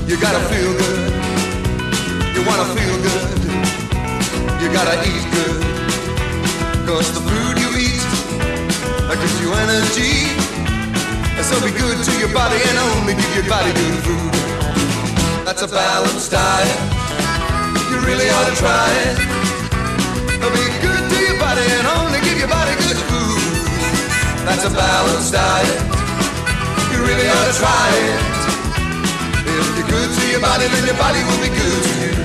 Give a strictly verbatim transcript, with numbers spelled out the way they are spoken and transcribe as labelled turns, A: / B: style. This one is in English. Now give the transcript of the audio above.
A: You gotta feel good. You wanna feel good. You gotta eat good. Cause the food you eat gives you energy. So be good to your body and only give your body good food. That's a balanced diet. You really ought to try it. Be good to your body and only give your body good food. That's a balanced diet. You really ought to try it. If you're good to your body, then your body will be good to you.